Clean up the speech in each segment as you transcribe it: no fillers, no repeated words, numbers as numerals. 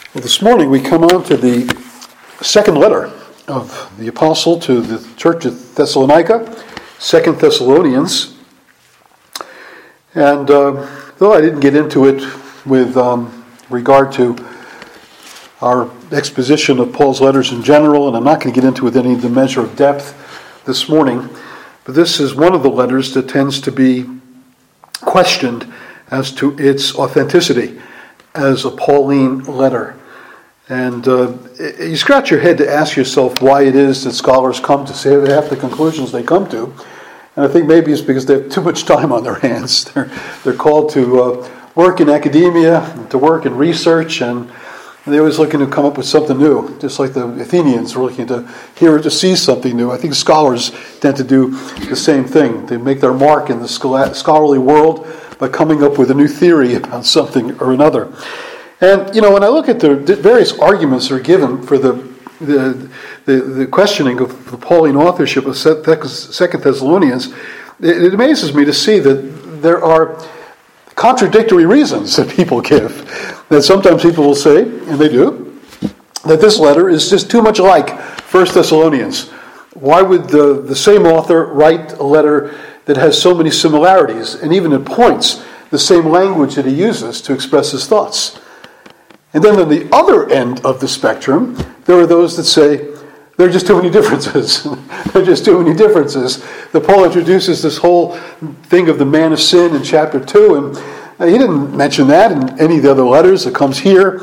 Well, this morning we come on to the second letter of the apostle to the church of Thessalonica, 2 Thessalonians. And though I didn't get into it with regard to our exposition of Paul's letters in general, and I'm not going to get into it with any of the measure of depth this morning, but this is one of the letters that tends to be questioned as to its authenticity as a Pauline letter. And you scratch your head to ask yourself why it is that scholars come to say half the conclusions they come to. And I think maybe it's because they have too much time on their hands. They're called to work in academia, to work in research, and they're always looking to come up with something new, just like the Athenians were looking to hear or to see something new. I think scholars tend to do the same thing. They make their mark in the scholarly world by coming up with a new theory about something or another. And, when I look at the various arguments that are given for the questioning of the Pauline authorship of 2 Thessalonians, it amazes me to see that there are contradictory reasons that people give. That sometimes people will say, and they do, that this letter is just too much like 1 Thessalonians. Why would the same author write a letter that has so many similarities, and even at points, the same language that he uses to express his thoughts? And then on the other end of the spectrum, there are those that say, there are just too many differences. There are just too many differerences. That Paul introduces this whole thing of the man of sin in chapter 2, and he didn't mention that in any of the other letters. It comes here.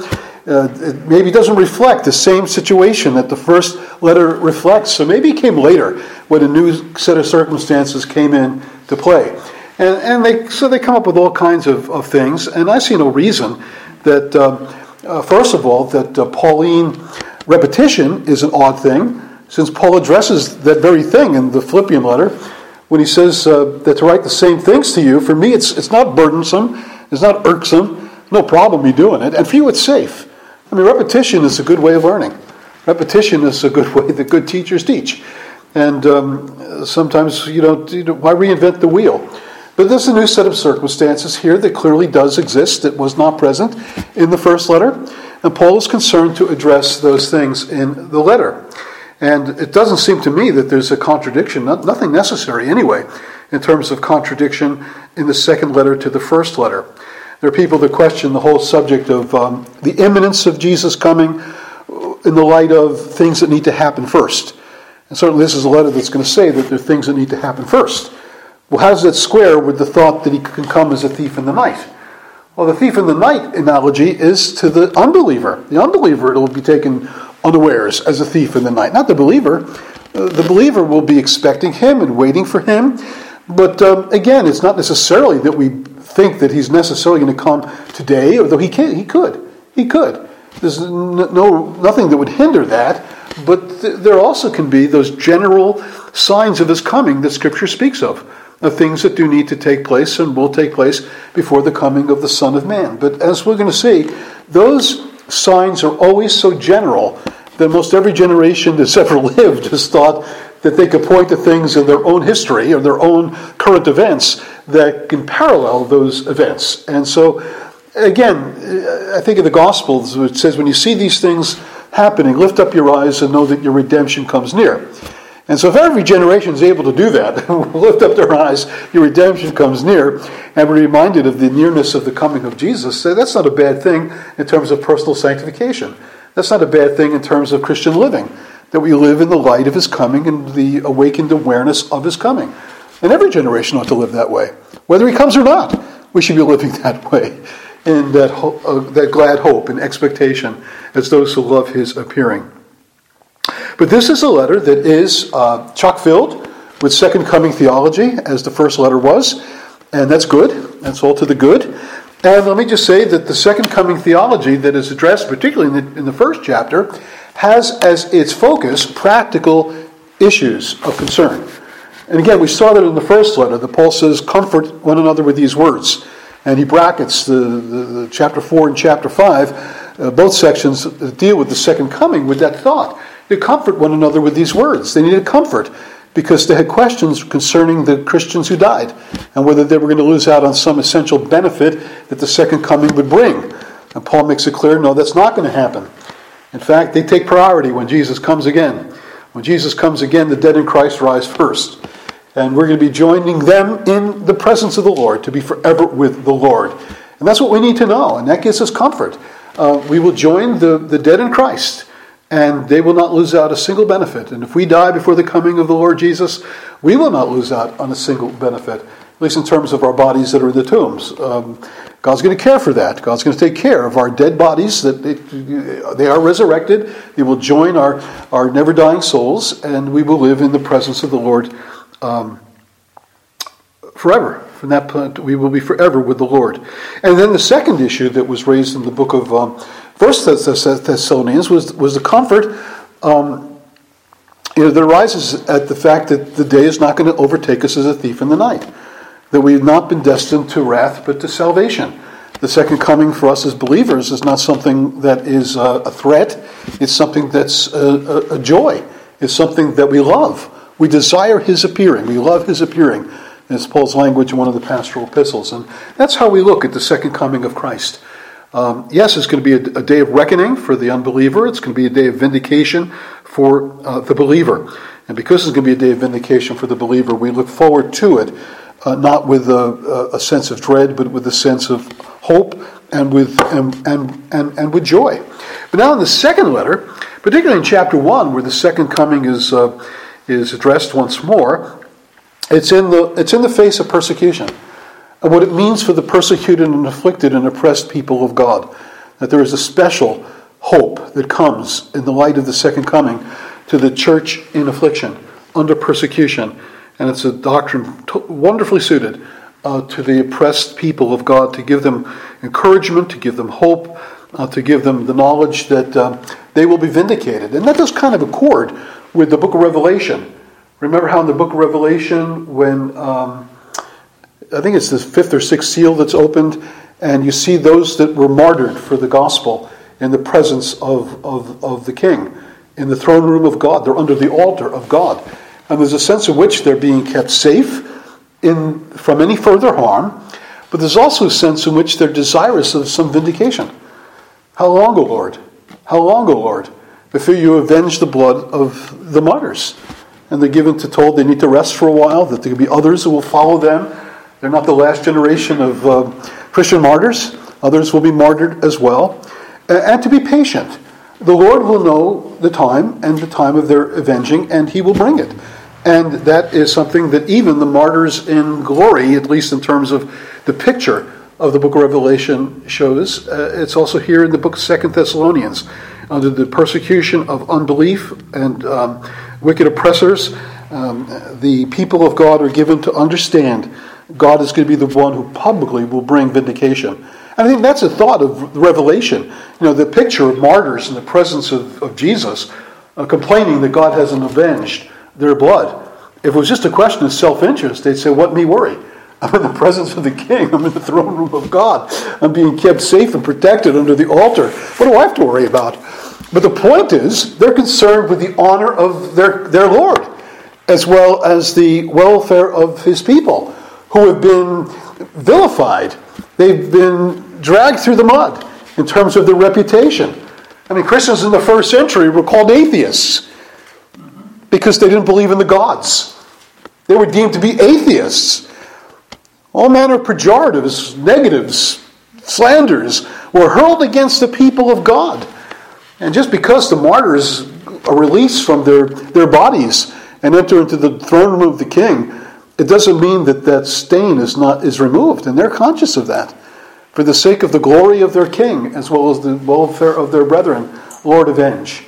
It maybe doesn't reflect the same situation that the first letter reflects. So maybe it came later when a new set of circumstances came in to play. And they come up with all kinds of things. And I see no reason that... First of all, that Pauline repetition is an odd thing, since Paul addresses that very thing in the Philippian letter when he says that to write the same things to you, for me it's not burdensome, it's not irksome, no problem me doing it, and for you it's safe. I mean, repetition is a good way of learning. Repetition is a good way that good teachers teach. And sometimes, why reinvent the wheel? But there's a new set of circumstances here that clearly does exist that was not present in the first letter. And Paul is concerned to address those things in the letter. And it doesn't seem to me that there's a contradiction, nothing necessary anyway, in terms of contradiction in the second letter to the first letter. There are people that question the whole subject of the imminence of Jesus coming in the light of things that need to happen first. And certainly this is a letter that's going to say that there are things that need to happen first. Well, how does that square with the thought that he can come as a thief in the night? Well, the thief in the night analogy is to the unbeliever. The unbeliever will be taken unawares as a thief in the night. Not the believer. The believer will be expecting him and waiting for him. But again, it's not necessarily that we think that he's necessarily going to come today, although he could. There's nothing that would hinder that. But there also can be those general signs of his coming that Scripture speaks of things that do need to take place and will take place before the coming of the Son of Man. But as we're going to see, those signs are always so general that most every generation that's ever lived has thought that they could point to things in their own history or their own current events that can parallel those events. And so, again, I think in the Gospels it says when you see these things happening, lift up your eyes and know that your redemption comes near. And so if every generation is able to do that, lift up their eyes, your redemption comes near, and we're reminded of the nearness of the coming of Jesus, so that's not a bad thing in terms of personal sanctification. That's not a bad thing in terms of Christian living, that we live in the light of his coming and the awakened awareness of his coming. And every generation ought to live that way. Whether he comes or not, we should be living that way, in that glad hope and expectation as those who love his appearing. But this is a letter that is chock-filled with second coming theology, as the first letter was, and that's good. That's all to the good. And let me just say that the second coming theology that is addressed, particularly in the first chapter, has as its focus practical issues of concern. And again, we saw that in the first letter, that Paul says, comfort one another with these words. And he brackets the chapter 4 and chapter 5, both sections deal with the second coming with that thought. To comfort one another with these words. They needed comfort because they had questions concerning the Christians who died and whether they were going to lose out on some essential benefit that the second coming would bring. And Paul makes it clear, no, that's not going to happen. In fact, they take priority when Jesus comes again. When Jesus comes again, the dead in Christ rise first. And we're going to be joining them in the presence of the Lord, to be forever with the Lord. And that's what we need to know, and that gives us comfort. We will join the dead in Christ, and they will not lose out a single benefit. And if we die before the coming of the Lord Jesus, we will not lose out on a single benefit, at least in terms of our bodies that are in the tombs. God's going to care for that. God's going to take care of our dead bodies, that they are resurrected. They will join our never-dying souls, and we will live in the presence of the Lord forever. From that point, we will be forever with the Lord. And then the second issue that was raised in the book of 1 Thessalonians was the comfort that arises at the fact that the day is not going to overtake us as a thief in the night. That we have not been destined to wrath, but to salvation. The second coming for us as believers is not something that is a threat. It's something that's a joy. It's something that we love. We desire His appearing. We love His appearing. It's Paul's language in one of the pastoral epistles. And that's how we look at the second coming of Christ. Yes, it's going to be a day of reckoning for the unbeliever. It's going to be a day of vindication for the believer. And because it's going to be a day of vindication for the believer, we look forward to it, not with a sense of dread, but with a sense of hope and with joy. But now in the second letter, particularly in chapter 1, where the second coming is addressed once more, it's in the face of persecution, and what it means for the persecuted and afflicted and oppressed people of God. That there is a special hope that comes in the light of the second coming to the church in affliction, under persecution. And it's a doctrine wonderfully suited to the oppressed people of God, to give them encouragement, to give them hope, to give them the knowledge that they will be vindicated. And that does kind of accord with the book of Revelation. Remember how in the book of Revelation, when I think it's the fifth or sixth seal that's opened, and you see those that were martyred for the gospel in the presence of the king, in the throne room of God. They're under the altar of God. And there's a sense in which they're being kept safe from any further harm, but there's also a sense in which they're desirous of some vindication. How long, O Lord? How long, O Lord, before you avenge the blood of the martyrs? And they're told they need to rest for a while, that there will be others who will follow them. They're not the last generation of Christian martyrs. Others will be martyred as well. And to be patient. The Lord will know the time and the time of their avenging, and He will bring it. And that is something that even the martyrs in glory, at least in terms of the picture of the book of Revelation, shows. It's also here in the book of 2 Thessalonians. Under the persecution of unbelief and wicked oppressors, the people of God are given to understand God is going to be the one who publicly will bring vindication. And I think that's a thought of Revelation. The picture of martyrs in the presence of Jesus complaining that God hasn't avenged their blood. If it was just a question of self-interest, they'd say, what me worry? I'm in the presence of the King. I'm in the throne room of God. I'm being kept safe and protected under the altar. What do I have to worry about? But the point is, they're concerned with the honor of their Lord, as well as the welfare of His people, who have been vilified. They've been dragged through the mud in terms of their reputation. I mean, Christians in the first century were called atheists because they didn't believe in the gods. They were deemed to be atheists. All manner of pejoratives, negatives, slanders were hurled against the people of God. And just because the martyrs are released from their bodies and enter into the throne room of the King, it doesn't mean that stain is removed, and they're conscious of that. For the sake of the glory of their King, as well as the welfare of their brethren, Lord, avenge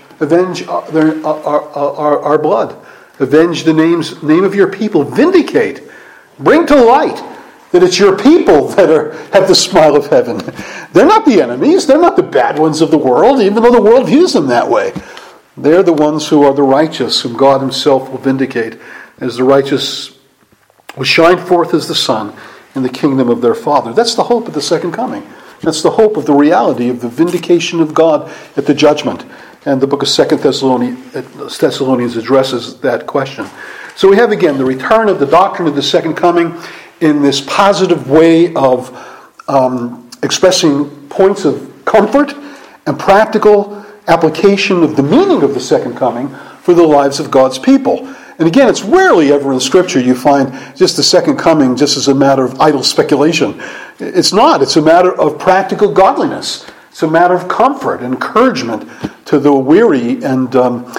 our blood, avenge the name of your people, vindicate, bring to light that it's your people that have the smile of heaven. They're not the enemies. They're not the bad ones of the world, even though the world views them that way. They're the ones who are the righteous, whom God Himself will vindicate, as the righteous will shine forth as the sun in the kingdom of their Father. That's the hope of the second coming. That's the hope of the reality of the vindication of God at the judgment. And the book of 2 Thessalonians addresses that question. So we have again the return of the doctrine of the second coming in this positive way of expressing points of comfort and practical application of the meaning of the second coming for the lives of God's people. And again, it's rarely ever in Scripture you find just the second coming just as a matter of idle speculation. It's not. It's a matter of practical godliness. It's a matter of comfort and encouragement to the weary and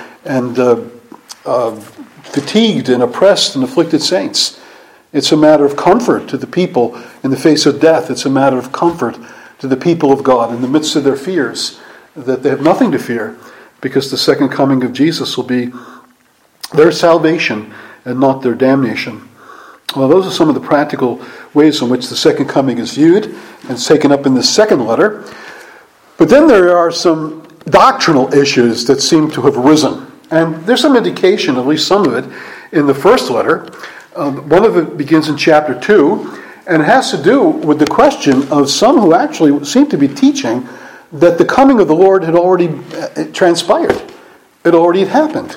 fatigued and oppressed and afflicted saints. It's a matter of comfort to the people in the face of death. It's a matter of comfort to the people of God in the midst of their fears, that they have nothing to fear, because the second coming of Jesus will be their salvation and not their damnation. Well, those are some of the practical ways in which the second coming is viewed and it's taken up in this second letter. But then there are some doctrinal issues that seem to have arisen. And there's some indication, at least some of it, in the first letter. One of it begins in chapter 2, and it has to do with the question of some who actually seem to be teaching that the coming of the Lord had already transpired. It already had happened.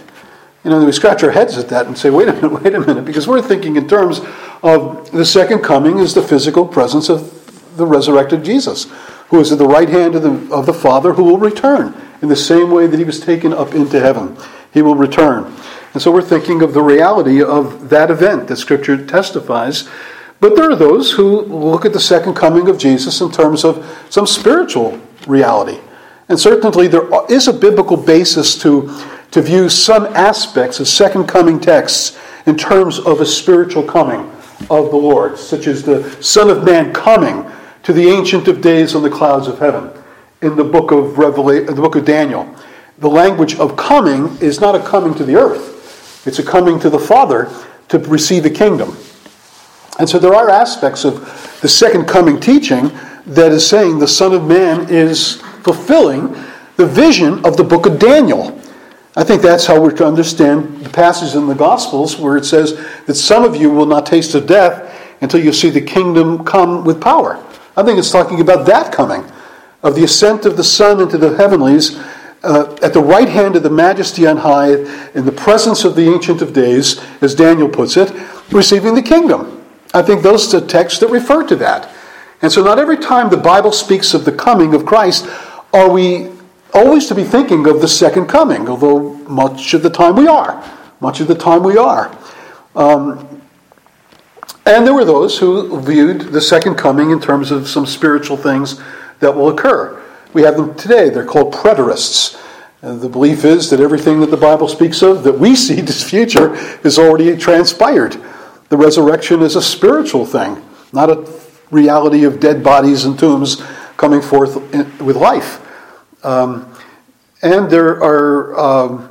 We scratch our heads at that and say, wait a minute, because we're thinking in terms of the second coming is the physical presence of the resurrected Jesus, who is at the right hand of the Father, who will return in the same way that he was taken up into heaven. He will return. And so we're thinking of the reality of that event that Scripture testifies. But there are those who look at the second coming of Jesus in terms of some spiritual reality. And certainly there is a biblical basis to view some aspects of second coming texts in terms of a spiritual coming of the Lord, such as the Son of Man coming to the Ancient of Days on the clouds of heaven. In the book of the book of Daniel, the language of coming is not a coming to the earth. It's a coming to the Father to receive a kingdom. And so there are aspects of the second coming teaching that is saying the Son of Man is fulfilling the vision of the book of Daniel. I think that's how we're to understand the passage in the Gospels where it says that some of you will not taste of death until you see the kingdom come with power. I think it's talking about that coming, of the ascent of the Son into the heavenlies, at the right hand of the Majesty on high, in the presence of the Ancient of Days, as Daniel puts it, receiving the kingdom. I think those are texts that refer to that. And so not every time the Bible speaks of the coming of Christ are we always to be thinking of the second coming, although much of the time we are. And there were those who viewed the second coming in terms of some spiritual things that will occur. We have them today. They're called preterists. The belief is that everything that the Bible speaks of that we see this future is already transpired. The resurrection is a spiritual thing, not a reality of dead bodies and tombs coming forth with life. And there are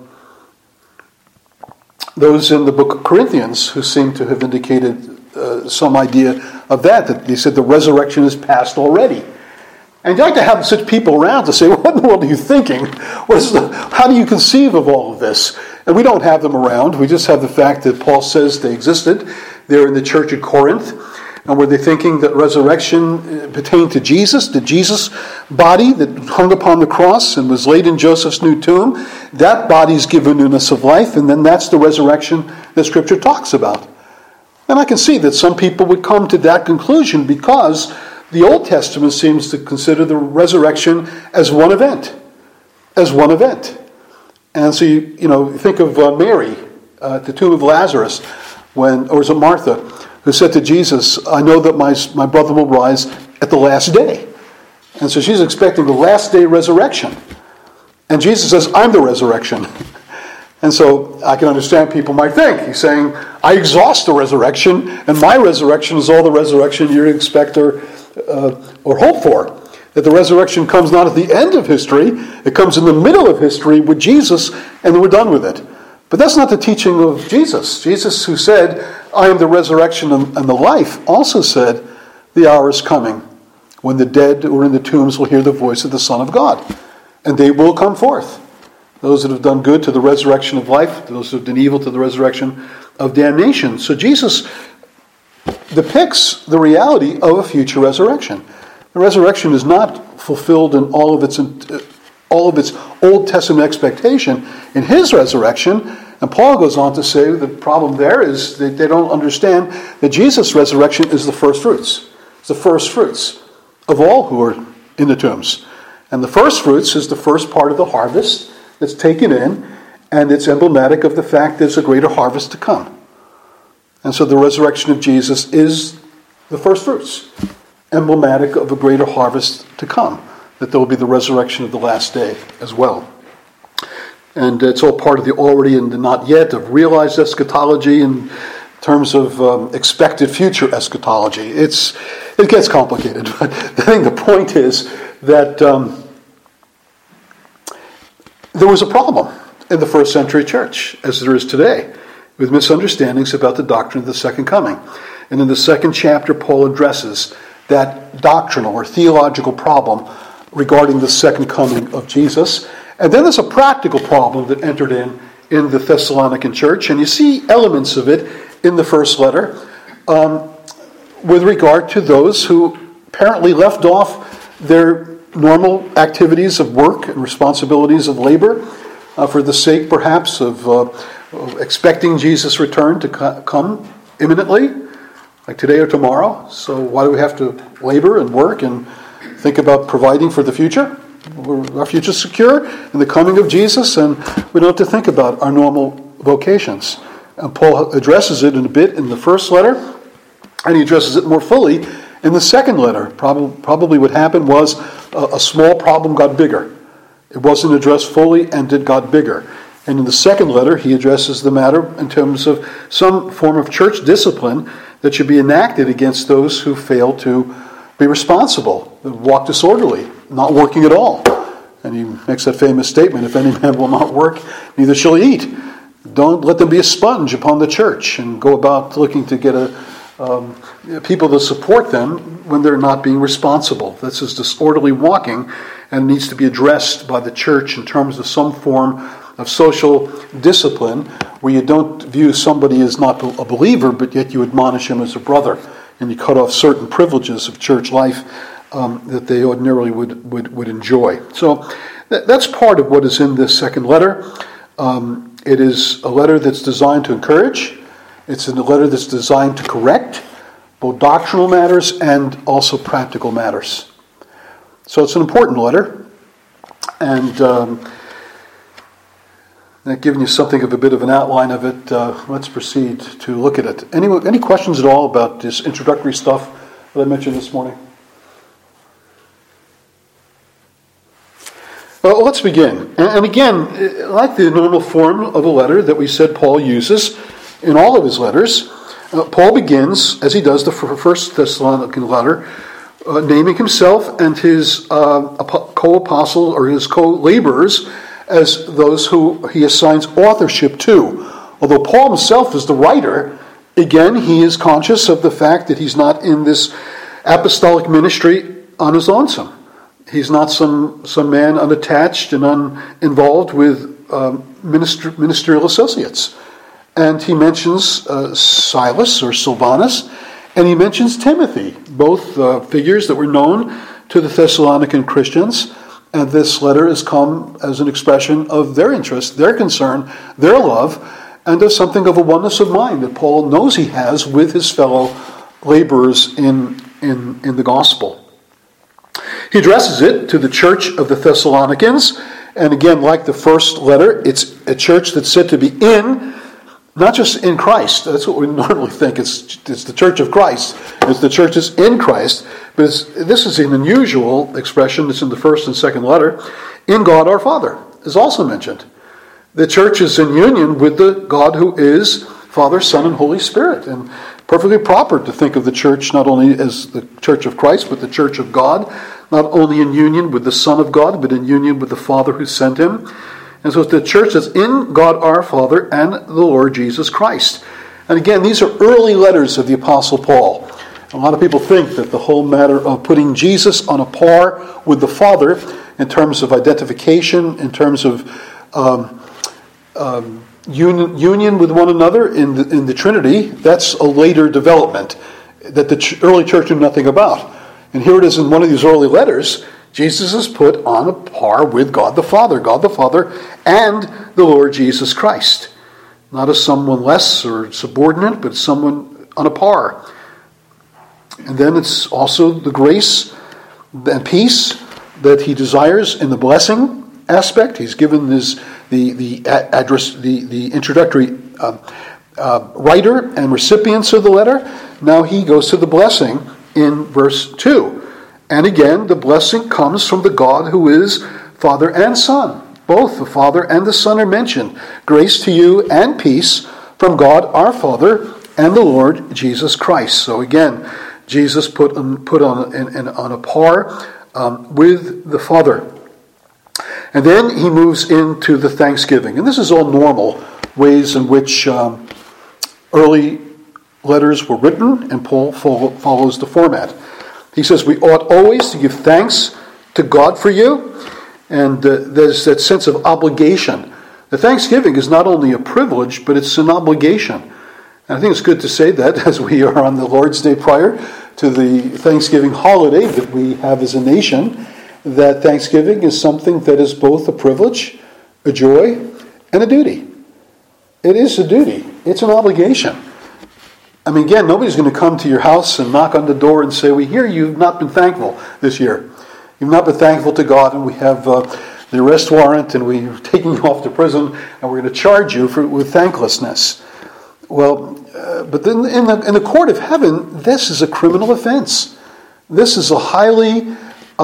those in the book of Corinthians who seem to have indicated some idea of that they said the resurrection is past already. And you'd like to have such people around to say, what in the world are you thinking? How do you conceive of all of this? And we don't have them around. We just have the fact that Paul says they existed. They're in the church at Corinth. And were they thinking that resurrection pertained to Jesus, the Jesus body that hung upon the cross and was laid in Joseph's new tomb? That body's given newness of life, and then that's the resurrection that Scripture talks about. And I can see that some people would come to that conclusion because the Old Testament seems to consider the resurrection as one event. And so you think of Mary at the tomb of Lazarus, or was it Martha, who said to Jesus, I know that my brother will rise at the last day. And so she's expecting the last day resurrection. And Jesus says, I'm the resurrection. And so I can understand people might think, he's saying, I exhaust the resurrection, and my resurrection is all the resurrection you expect or hope for. That the resurrection comes not at the end of history, it comes in the middle of history with Jesus, and then we're done with it. But that's not the teaching of Jesus. Jesus, who said, I am the resurrection and the life, also said, the hour is coming when the dead who are in the tombs will hear the voice of the Son of God, and they will come forth. Those that have done good to the resurrection of life, those who have done evil to the resurrection of damnation. So Jesus depicts the reality of a future resurrection. The resurrection is not fulfilled in all of its Old Testament expectation in his resurrection. And Paul goes on to say the problem there is that they don't understand that Jesus' resurrection is the first fruits. It's the first fruits of all who are in the tombs. And the first fruits is the first part of the harvest that's taken in, and it's emblematic of the fact there's a greater harvest to come. And so the resurrection of Jesus is the first fruits, emblematic of a greater harvest to come, that there will be the resurrection of the last day as well. And it's all part of the already and the not yet, of realized eschatology in terms of expected future eschatology. It gets complicated, but I think the point is that there was a problem in the first century church, as there is today, with misunderstandings about the doctrine of the second coming. And in the second chapter, Paul addresses that doctrinal or theological problem regarding the second coming of Jesus. And then there's a practical problem that entered in the Thessalonican church, and you see elements of it in the first letter with regard to those who apparently left off their normal activities of work and responsibilities of labor for the sake perhaps of expecting Jesus' return to come imminently, like today or tomorrow. So why do we have to labor and work and think about providing for the future? Our future is secure in the coming of Jesus, and we don't have to think about our normal vocations. And Paul addresses it in a bit in the first letter, and he addresses it more fully in the second letter. Probably what happened was a small problem got bigger. It wasn't addressed fully, and it got bigger. And in the second letter, he addresses the matter in terms of some form of church discipline that should be enacted against those who fail to be responsible, walk disorderly, not working at all. And he makes that famous statement, if any man will not work, neither shall he eat. Don't let them be a sponge upon the church and go about looking to get people to support them when they're not being responsible. This is disorderly walking, and needs to be addressed by the church in terms of some form of social discipline where you don't view somebody as not a believer, but yet you admonish him as a brother, and you cut off certain privileges of church life that they ordinarily would enjoy. So that's part of what is in this second letter. It is a letter that's designed to encourage. It's a letter that's designed to correct both doctrinal matters and also practical matters. So it's an important letter, and that giving you something of a bit of an outline of it, let's proceed to look at it. Any questions at all about this introductory stuff that I mentioned this morning? Well, let's begin. And again, like the normal form of a letter that we said Paul uses in all of his letters, Paul begins, as he does the first Thessalonican letter, naming himself and his co-apostles or his co-laborers as those who he assigns authorship to. Although Paul himself is the writer, again, he is conscious of the fact that he's not in this apostolic ministry on his lonesome. He's not some man unattached and uninvolved with ministerial associates. And he mentions Silas or Silvanus, and he mentions Timothy, both figures that were known to the Thessalonican Christians. And this letter has come as an expression of their interest, their concern, their love, and of something of a oneness of mind that Paul knows he has with his fellow laborers in the gospel. He addresses it to the church of the Thessalonians, and again, like the first letter, it's a church that's said to be in, not just in Christ. That's what we normally think. It's the church of Christ. It's the church that's in Christ. But this is an unusual expression. It's in the first and second letter. In God our Father is also mentioned. The church is in union with the God who is Father, Son, and Holy Spirit. And perfectly proper to think of the church not only as the church of Christ, but the church of God, not only in union with the Son of God, but in union with the Father who sent him. And so it's the church that's in God our Father and the Lord Jesus Christ. And again, these are early letters of the Apostle Paul. A lot of people think that the whole matter of putting Jesus on a par with the Father in terms of identification, in terms of union with one another in the Trinity, that's a later development that the early church knew nothing about. And here it is in one of these early letters, Jesus is put on a par with God the Father and the Lord Jesus Christ. Not as someone less or subordinate, but someone on a par. And then it's also the grace and peace that he desires in the blessing aspect. He's given the address, the introductory writer and recipients of the letter. Now he goes to the blessing in verse 2. And again, the blessing comes from the God who is Father and Son. Both the Father and the Son are mentioned. Grace to you and peace from God our Father and the Lord Jesus Christ. So again, Jesus put on a par with the Father. And then he moves into the thanksgiving. And this is all normal ways in which early letters were written, and Paul follows the format. He says, we ought always to give thanks to God for you. And there's that sense of obligation. The thanksgiving is not only a privilege, but it's an obligation. And I think it's good to say that as we are on the Lord's Day prior to the Thanksgiving holiday that we have as a nation, that Thanksgiving is something that is both a privilege, a joy, and a duty. It is a duty. It's an obligation. I mean, again, nobody's going to come to your house and knock on the door and say, we hear you've not been thankful this year. You've not been thankful to God, and we have the arrest warrant, and we're taking you off to prison, and we're going to charge you with thanklessness. Well, but then in the court of heaven, this is a criminal offense. This is a highly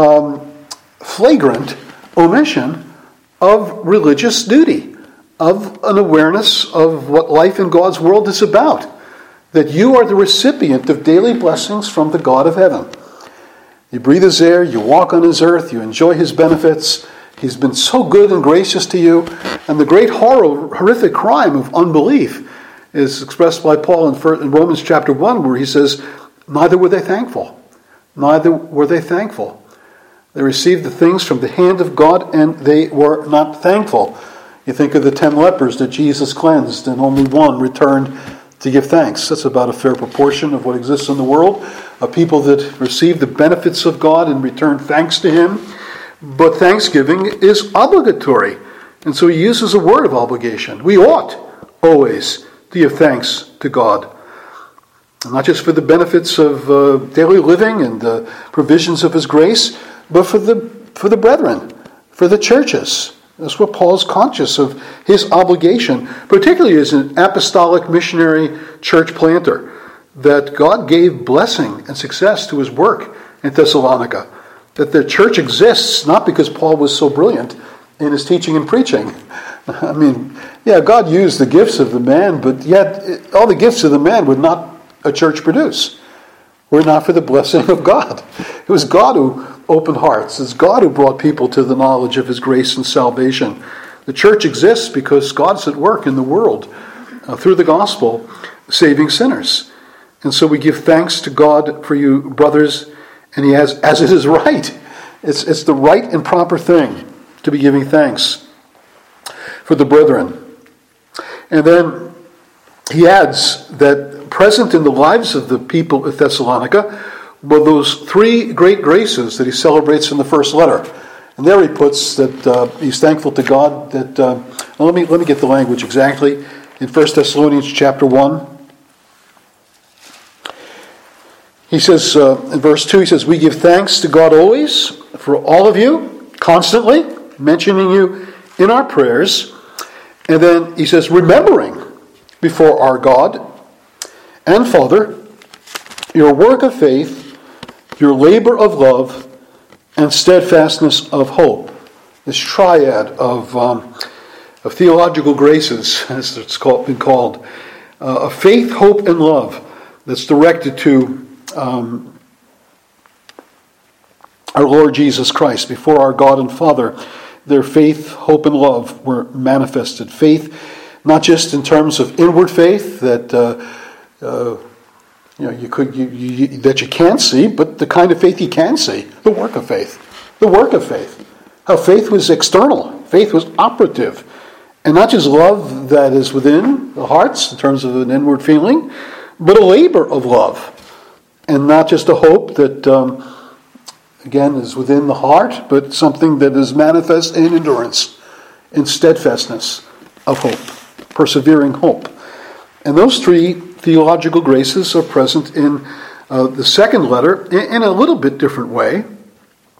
flagrant omission of religious duty, of an awareness of what life in God's world is about. That you are the recipient of daily blessings from the God of heaven. You breathe his air, you walk on his earth, you enjoy his benefits. He's been so good and gracious to you. And the great horrific crime of unbelief is expressed by Paul in Romans chapter 1, where he says, neither were they thankful. Neither were they thankful. They received the things from the hand of God, and they were not thankful. You think of the 10 lepers that Jesus cleansed, and only one returned to give thanks. That's about a fair proportion of what exists in the world, of people that receive the benefits of God and return thanks to him. But thanksgiving is obligatory. And so he uses a word of obligation. We ought always to give thanks to God. And not just for the benefits of daily living and the provisions of his grace, but for the brethren, for the churches. That's what Paul's conscious of his obligation, particularly as an apostolic missionary church planter, that God gave blessing and success to his work in Thessalonica. That the church exists not because Paul was so brilliant in his teaching and preaching. I mean, yeah, God used the gifts of the man, but yet all the gifts of the man would not a church produce. Were not for the blessing of God. It was God who opened hearts. It's God who brought people to the knowledge of his grace and salvation. The church exists because God's at work in the world through the gospel, saving sinners. And so we give thanks to God for you, brothers, and he has, as it is right. It's the right and proper thing to be giving thanks for the brethren. And then he adds that present in the lives of the people at Thessalonica were those three great graces that he celebrates in the first letter. And there he puts that he's thankful to God that, let me get the language exactly. In 1 Thessalonians chapter 1, he says, in verse 2, he says, we give thanks to God always for all of you, constantly, mentioning you in our prayers. And then he says, remembering before our God and Father your work of faith, your labor of love, and steadfastness of hope. This triad of theological graces, as it's been called, of faith, hope, and love that's directed to our Lord Jesus Christ. Before our God and Father, their faith, hope, and love were manifested. Faith, not just in terms of inward faith that that you can't see, but the kind of faith you can see. The work of faith. The work of faith. How faith was external. Faith was operative. And not just love that is within the hearts in terms of an inward feeling, but a labor of love. And not just a hope that, again, is within the heart, but something that is manifest in endurance, in steadfastness of hope, persevering hope. And those three theological graces are present in the second letter in a little bit different way.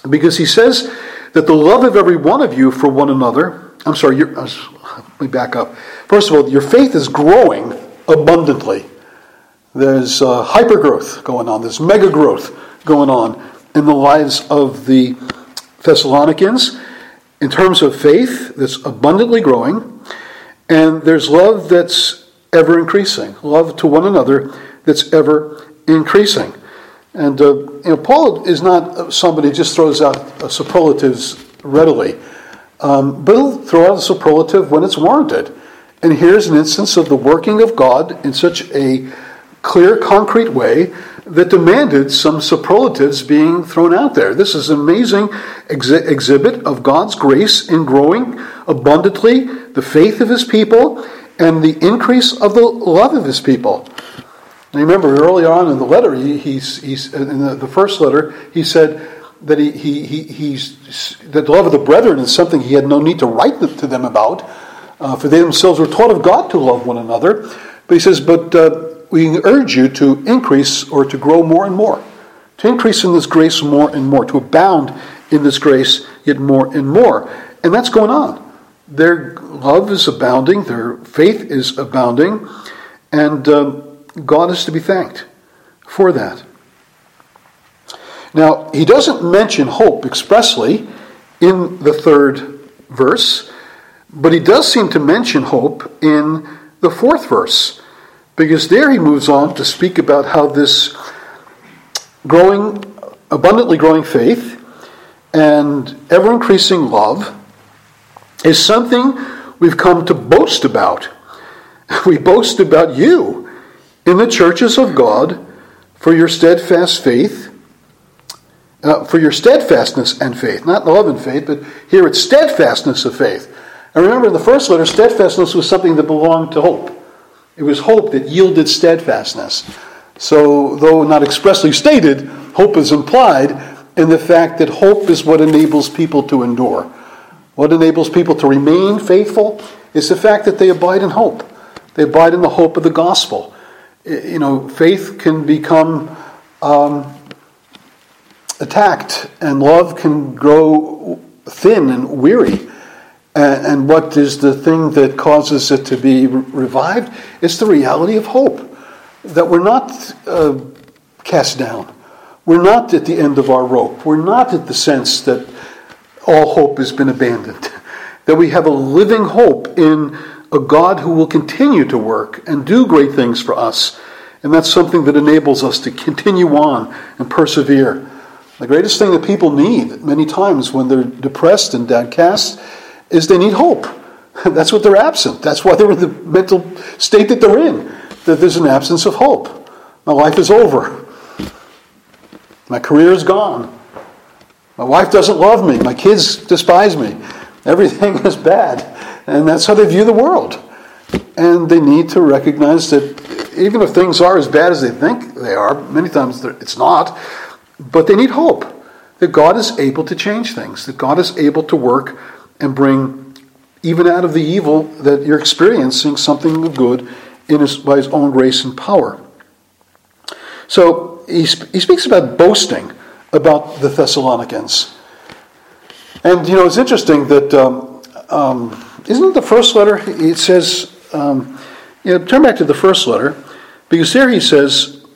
Because he says that the love of every one of you for one another, let me back up. First of all, your faith is growing abundantly. There's hypergrowth going on. There's mega growth going on in the lives of the Thessalonians in terms of faith that's abundantly growing. And there's love that's ever increasing. Love to one another that's ever increasing. And Paul is not somebody who just throws out superlatives readily. But he'll throw out a superlative when it's warranted. And here's an instance of the working of God in such a clear, concrete way that demanded some superlatives being thrown out there. This is an amazing exhibit of God's grace in growing abundantly the faith of his people and the increase of the love of his people. And remember, early on in the letter, he's in the first letter, he said that that the love of the brethren is something he had no need to write to them about, for they themselves were taught of God to love one another. But he says, we urge you to increase or to grow more and more, to increase in this grace more and more, to abound in this grace yet more and more. And that's going on. Their love is abounding, their faith is abounding, and God is to be thanked for that. Now, he doesn't mention hope expressly in the third verse, but he does seem to mention hope in the fourth verse, because there he moves on to speak about how this abundantly growing faith and ever-increasing love is something we've come to boast about. We boast about you in the churches of God for your steadfast faith, for your steadfastness and faith. Not love and faith, but here it's steadfastness of faith. And remember, in the first letter, steadfastness was something that belonged to hope. It was hope that yielded steadfastness. So, though not expressly stated, hope is implied in the fact that hope is what enables people to endure. What enables people to remain faithful is the fact that they abide in hope. They abide in the hope of the gospel. Faith can become attacked, and love can grow thin and weary. And what is the thing that causes it to be revived? It's the reality of hope. That we're not cast down. We're not at the end of our rope. We're not at the sense that all hope has been abandoned. That we have a living hope in a God who will continue to work and do great things for us. And that's something that enables us to continue on and persevere. The greatest thing that people need many times when they're depressed and downcast is they need hope. That's what they're absent. That's why they're in the mental state that they're in. That there's an absence of hope. My life is over. My career is gone. My wife doesn't love me. My kids despise me. Everything is bad. And that's how they view the world. And they need to recognize that even if things are as bad as they think they are, many times it's not, but they need hope. That God is able to change things. That God is able to work and bring, even out of the evil that you're experiencing, something good by his own grace and power. So he speaks about boasting about the Thessalonians. And it's interesting that, isn't it the first letter? It says, turn back to the first letter, because there he says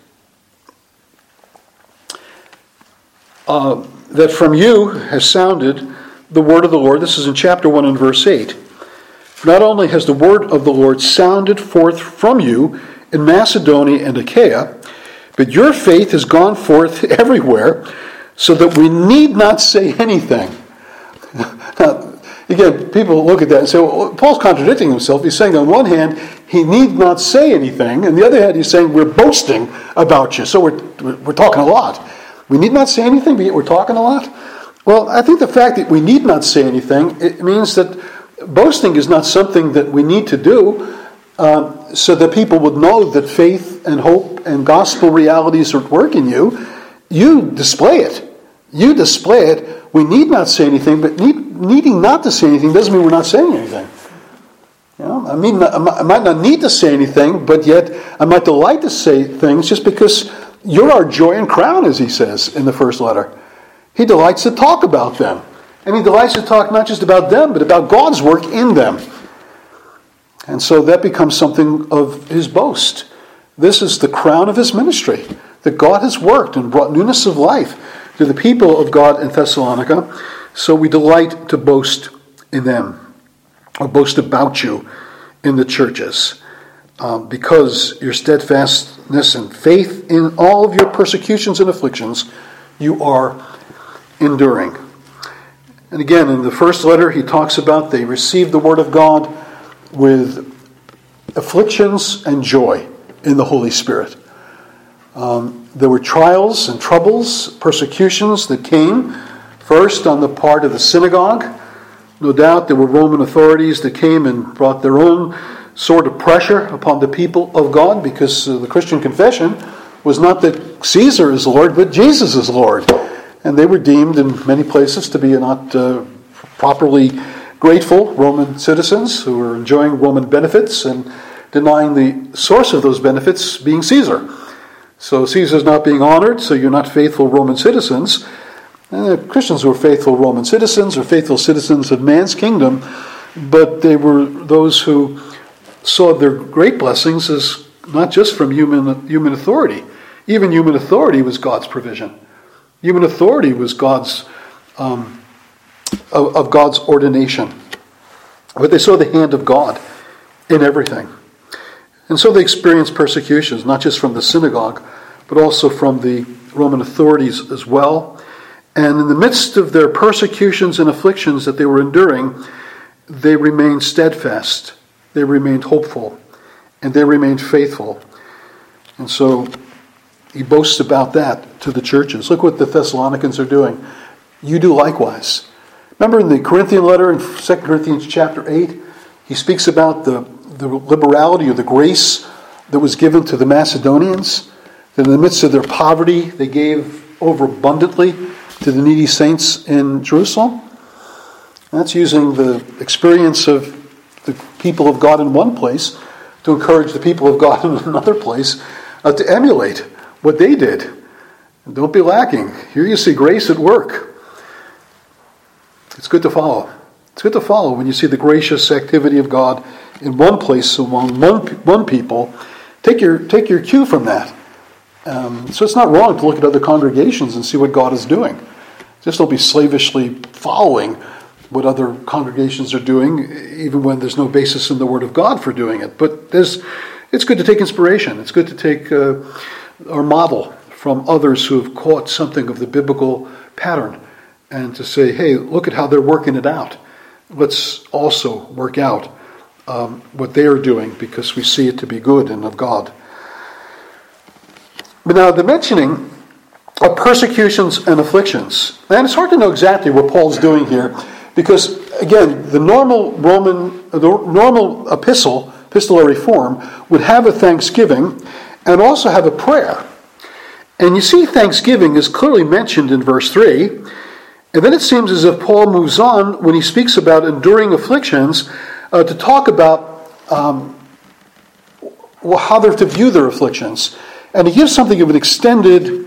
that from you has sounded the word of the Lord. This is in chapter 1 and verse 8. Not only has the word of the Lord sounded forth from you in Macedonia and Achaia, but your faith has gone forth everywhere, so that we need not say anything. Now, again, people look at that and say, well, Paul's contradicting himself. He's saying on one hand, he need not say anything, and on the other hand, he's saying we're boasting about you. So we're talking a lot. We need not say anything, but yet we're talking a lot. Well, I think the fact that we need not say anything, it means that boasting is not something that we need to do so that people would know that faith and hope and gospel realities are at work in you. You display it. You display it. We need not say anything, but needing not to say anything doesn't mean we're not saying anything. I might not need to say anything, but yet I might delight to say things just because you're our joy and crown, as he says in the first letter. He delights to talk about them. And he delights to talk not just about them, but about God's work in them. And so that becomes something of his boast. This is the crown of his ministry, that God has worked and brought newness of life to the people of God in Thessalonica. So we delight to boast in them, or boast about you in the churches, because your steadfastness and faith in all of your persecutions and afflictions you are enduring. And again, in the first letter, he talks about they received the word of God with afflictions and joy in the Holy Spirit. There were trials and troubles, persecutions that came, first on the part of the synagogue. No doubt there were Roman authorities that came and brought their own sort of pressure upon the people of God, because the Christian confession was not that Caesar is Lord, but Jesus is Lord. And they were deemed in many places to be not properly grateful Roman citizens who were enjoying Roman benefits and denying the source of those benefits being Caesar. So Caesar's not being honored, so you're not faithful Roman citizens. Christians were faithful Roman citizens or faithful citizens of man's kingdom, but they were those who saw their great blessings as not just from human authority. Even human authority was God's provision. Human authority was God's of God's ordination. But they saw the hand of God in everything. And so they experienced persecutions, not just from the synagogue, but also from the Roman authorities as well. And in the midst of their persecutions and afflictions that they were enduring, they remained steadfast, they remained hopeful, and they remained faithful. And so he boasts about that to the churches. Look what the Thessalonians are doing. You do likewise. Remember in the Corinthian letter in 2 Corinthians chapter 8, he speaks about the liberality or the grace that was given to the Macedonians. That in the midst of their poverty, they gave overabundantly to the needy saints in Jerusalem. That's using the experience of the people of God in one place to encourage the people of God in another place to emulate what they did. And don't be lacking. Here you see grace at work. It's good to follow. It's good to follow when you see the gracious activity of God in one place among one people. Take your cue from that. So it's not wrong to look at other congregations and see what God is doing. Just don't be slavishly following what other congregations are doing, even when there's no basis in the Word of God for doing it. But it's good to take inspiration. It's good to take our model from others who have caught something of the biblical pattern and to say, hey, look at how they're working it out. Let's also work out what they are doing, because we see it to be good and of God. But now the mentioning of persecutions and afflictions, and it's hard to know exactly what Paul's doing here, because again, the normal epistolary form would have a thanksgiving and also have a prayer. And you see thanksgiving is clearly mentioned in verse 3, and then it seems as if Paul moves on when he speaks about enduring afflictions to talk about how they're to view their afflictions. And he gives something of an extended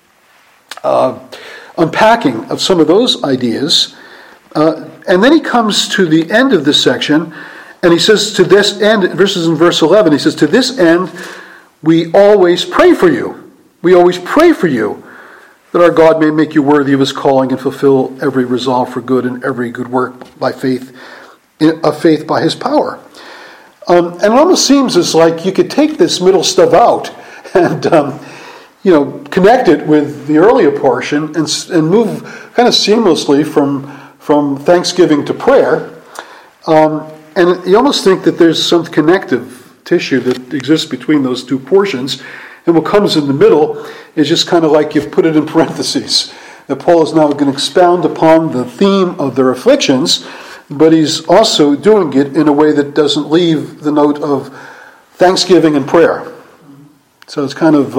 unpacking of some of those ideas. And then he comes to the end of this section, and he says to this end, verses in verse 11, he says, to this end we always pray for you. We always pray for you, that our God may make you worthy of his calling and fulfill every resolve for good and every good work by faith by his power. And it almost seems as like you could take this middle stuff out and connect it with the earlier portion and move kind of seamlessly from thanksgiving to prayer. And you almost think that there's some connective tissue that exists between those two portions. And what comes in the middle is just kind of like you've put it in parentheses. That Paul is now going to expound upon the theme of their afflictions, but he's also doing it in a way that doesn't leave the note of thanksgiving and prayer. So it's kind of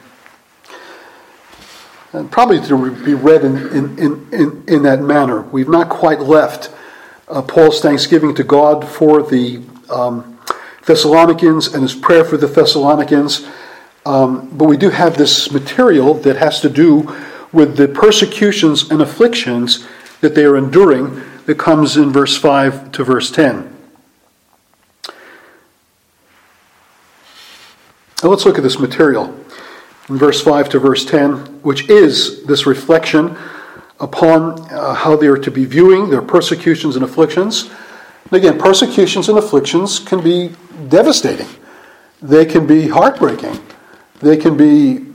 probably to be read in that manner. We've not quite left Paul's thanksgiving to God for the Thessalonians and his prayer for the Thessalonians. But we do have this material that has to do with the persecutions and afflictions that they are enduring that comes in verse 5 to verse 10. Now let's look at this material in verse 5 to verse 10, which is this reflection upon how they are to be viewing their persecutions and afflictions. And again, persecutions and afflictions can be devastating. They can be heartbreaking. They can be,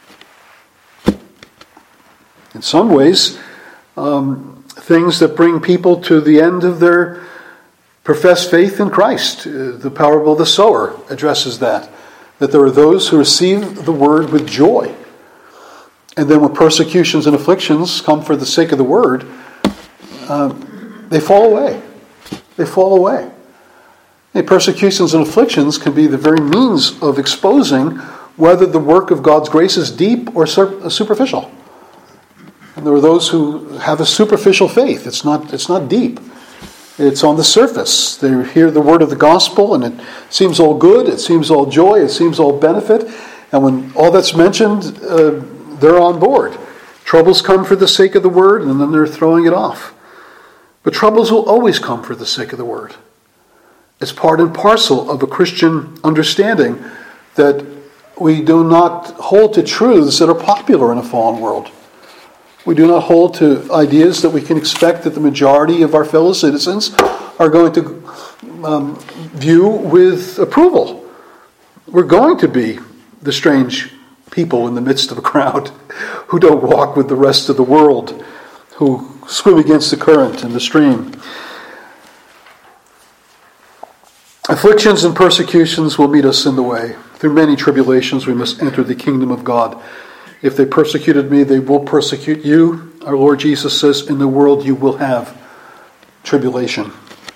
in some ways, things that bring people to the end of their professed faith in Christ. The parable of the sower addresses that there are those who receive the word with joy. And then when persecutions and afflictions come for the sake of the word, they fall away. They fall away. And persecutions and afflictions can be the very means of exposing whether the work of God's grace is deep or superficial. And there are those who have a superficial faith. It's not deep. It's on the surface. They hear the word of the gospel and it seems all good, it seems all joy, it seems all benefit. And when all that's mentioned, they're on board. Troubles come for the sake of the word and then they're throwing it off. But troubles will always come for the sake of the word. It's part and parcel of a Christian understanding that we do not hold to truths that are popular in a fallen world. We do not hold to ideas that we can expect that the majority of our fellow citizens are going to view with approval. We're going to be the strange people in the midst of a crowd who don't walk with the rest of the world, who swim against the current and the stream. Afflictions and persecutions will meet us in the way. Through many tribulations we must enter the kingdom of God. If they persecuted me, they will persecute you. Our Lord Jesus says, in the world you will have tribulation.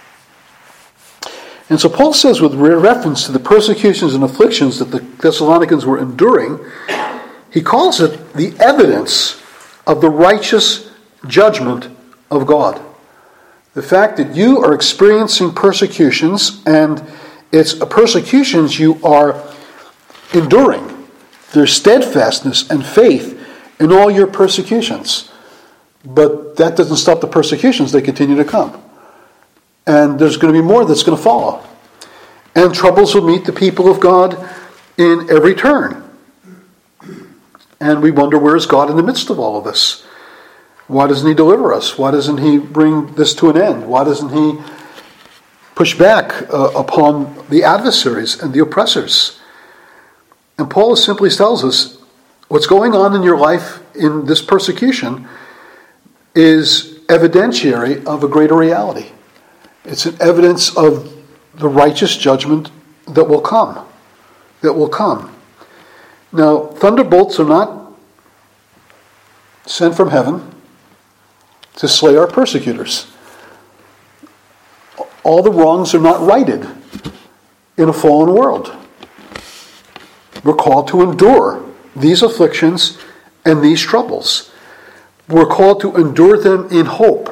And so Paul says, with reference to the persecutions and afflictions that the Thessalonians were enduring, he calls it the evidence of the righteous judgment of God. The fact that you are experiencing persecutions, and it's persecutions you are enduring. There's steadfastness and faith in all your persecutions. But that doesn't stop the persecutions. They continue to come. And there's going to be more that's going to follow. And troubles will meet the people of God in every turn. And we wonder, where is God in the midst of all of this? Why doesn't he deliver us? Why doesn't he bring this to an end? Why doesn't he push back upon the adversaries and the oppressors? And Paul simply tells us, what's going on in your life in this persecution is evidentiary of a greater reality. It's an evidence of the righteous judgment that will come. That will come. Now, thunderbolts are not sent from heaven to slay our persecutors. All the wrongs are not righted in a fallen world. We're called to endure these afflictions and these troubles. We're called to endure them in hope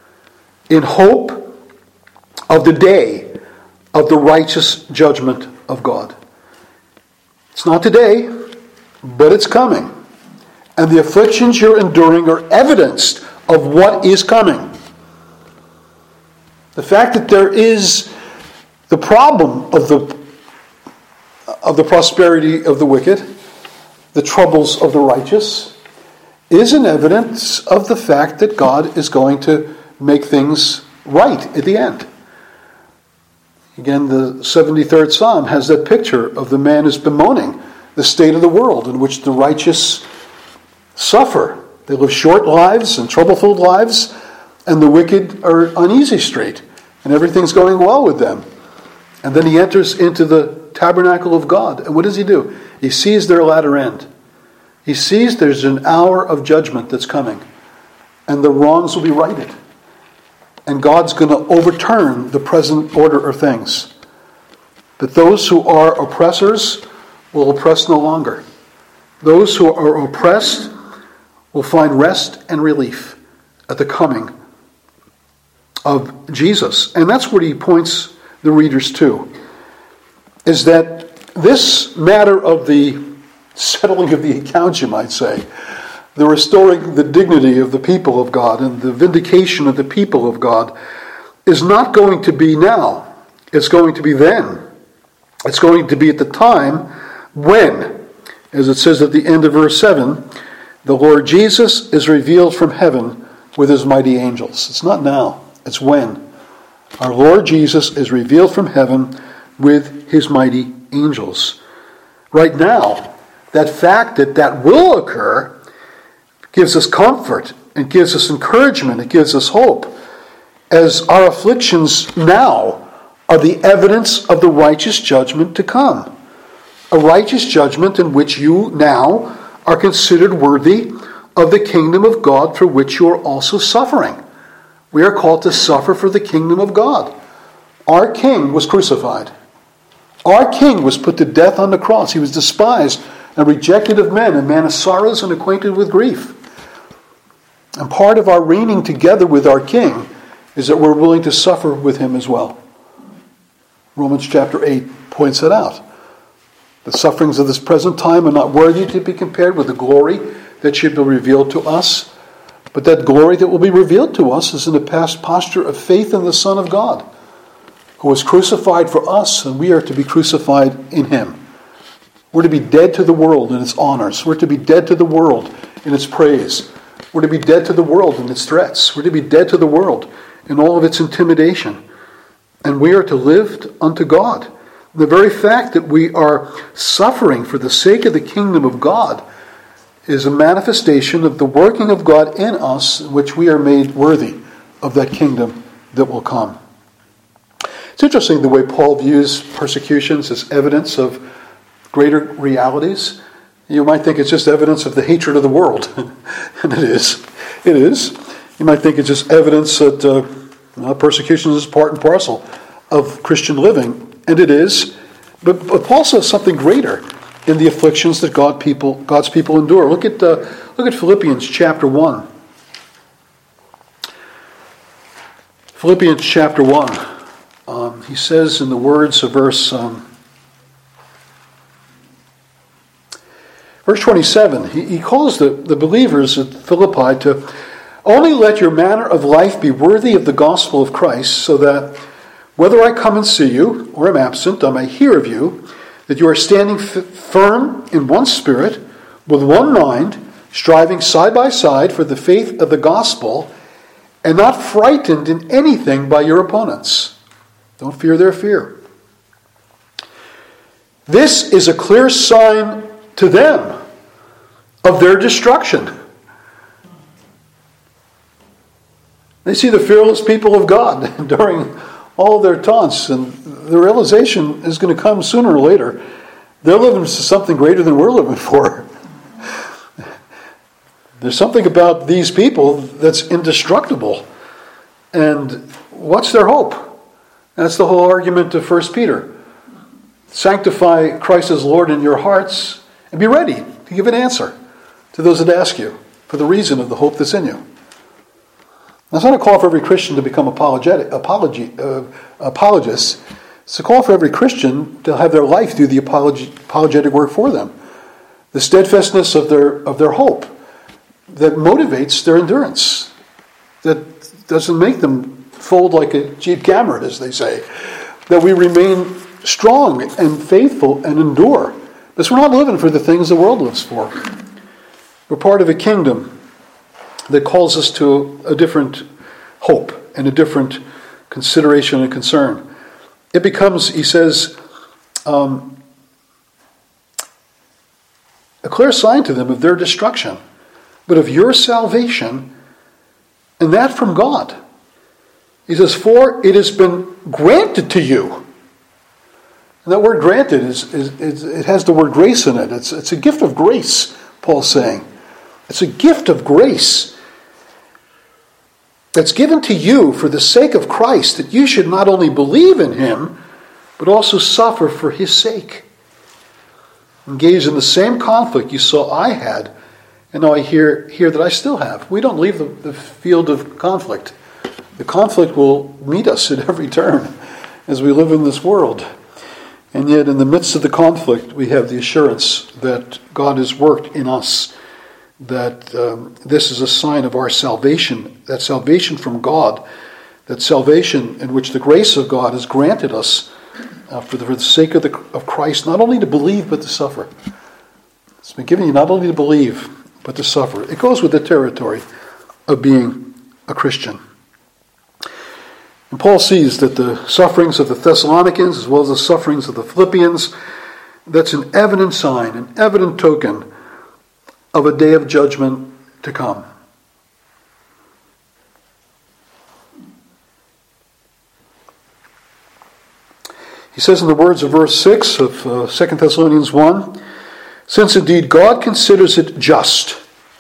of the day of the righteous judgment of God. It's not today, but it's coming. And the afflictions you're enduring are evidence of what is coming. The fact that there is the problem of the prosperity of the wicked, the troubles of the righteous, is an evidence of the fact that God is going to make things right at the end. Again, the 73rd Psalm has that picture of the man who's bemoaning the state of the world in which the righteous suffer. They live short lives and trouble-filled lives, and the wicked are on easy street, and everything's going well with them. And then he enters into the tabernacle of God. And what does he do? He sees their latter end. He sees there's an hour of judgment that's coming. And the wrongs will be righted. And God's going to overturn the present order of things. But those who are oppressors will oppress no longer. Those who are oppressed will find rest and relief at the coming of Jesus. And that's what he points the readers to, is that this matter of the settling of the accounts, you might say, the restoring the dignity of the people of God and the vindication of the people of God is not going to be now. It's going to be then. It's going to be at the time when, as it says at the end of verse 7, the Lord Jesus is revealed from heaven with his mighty angels. It's not now. It's when. Our Lord Jesus is revealed from heaven with his mighty angels. Right now, that fact that that will occur gives us comfort and gives us encouragement. It gives us hope, as our afflictions now are the evidence of the righteous judgment to come. A righteous judgment in which you now are considered worthy of the kingdom of God for which you are also suffering. We are called to suffer for the kingdom of God. Our King was crucified. Our King was put to death on the cross. He was despised and rejected of men, a man of sorrows and acquainted with grief. And part of our reigning together with our King is that we're willing to suffer with him as well. Romans chapter 8 points it out. The sufferings of this present time are not worthy to be compared with the glory that should be revealed to us. But that glory that will be revealed to us is in the past posture of faith in the Son of God, who was crucified for us, and we are to be crucified in him. We're to be dead to the world in its honors. We're to be dead to the world in its praise. We're to be dead to the world in its threats. We're to be dead to the world in all of its intimidation. And we are to live unto God. The very fact that we are suffering for the sake of the kingdom of God is a manifestation of the working of God in us, in which we are made worthy of that kingdom that will come. It's interesting the way Paul views persecutions as evidence of greater realities. You might think it's just evidence of the hatred of the world. And it is. It is. You might think it's just evidence that persecution is part and parcel of Christian living. And it is. But Paul says something greater in the afflictions that God's people endure. Look at Philippians chapter 1. Philippians chapter 1. He says in the words of verse 27, he calls the believers at Philippi to only let your manner of life be worthy of the gospel of Christ, so that whether I come and see you or am absent, I may hear of you, that you are standing firm in one spirit, with one mind, striving side by side for the faith of the gospel, and not frightened in anything by your opponents. Don't fear their fear. This is a clear sign to them of their destruction. They see the fearless people of God during all their taunts, and the realization is going to come sooner or later. They're living for something greater than we're living for. There's something about these people that's indestructible. And what's their hope? That's the whole argument of 1 Peter. Sanctify Christ as Lord in your hearts, and be ready to give an answer to those that ask you for the reason of the hope that's in you. That's not a call for every Christian to become apologists. It's a call for every Christian to have their life do the apologetic work for them. The steadfastness of their hope that motivates their endurance, that doesn't make them fold like a cheap camera, as they say. That we remain strong and faithful and endure. Because we're not living for the things the world lives for. We're part of a kingdom that calls us to a different hope and a different consideration and concern. It becomes, he says, a clear sign to them of their destruction, but of your salvation, and that from God. He says, for it has been granted to you. And that word granted, it has the word grace in it. It's a gift of grace, Paul's saying. It's a gift of grace that's given to you for the sake of Christ, that you should not only believe in him, but also suffer for his sake. Engage in the same conflict you saw I had, and now I hear that I still have. We don't leave the field of conflict. The conflict will meet us at every turn as we live in this world. And yet in the midst of the conflict, we have the assurance that God has worked in us that this is a sign of our salvation, that salvation from God, that salvation in which the grace of God has granted us for the sake of Christ, not only to believe but to suffer. It's been given you not only to believe but to suffer. It goes with the territory of being a Christian. And Paul sees that the sufferings of the Thessalonians as well as the sufferings of the Philippians, that's an evident sign, an evident token of a day of judgment to come. He says in the words of verse 6 of 2 Thessalonians 1, "Since indeed God considers it just